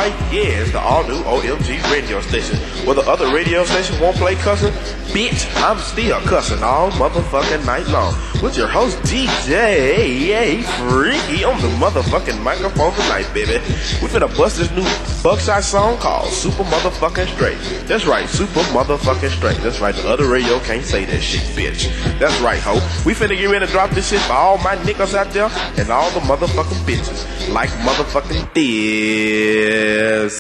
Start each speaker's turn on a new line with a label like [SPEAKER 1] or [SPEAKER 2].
[SPEAKER 1] right, yeah, it's the all-new OMG radio station. Where the other radio station won't play cussing, bitch, I'm still cussing all motherfucking night long. With your host, DJ Freaky, on the motherfucking microphone tonight, baby. We finna bust this new Buckshot song called Super Motherfucking Straight. That's right, Super Motherfucking Straight. That's right, the other radio can't say that shit, bitch. That's right, ho. We finna get ready to drop this shit for all my niggas out there and all the motherfucking bitches. Like motherfucking this.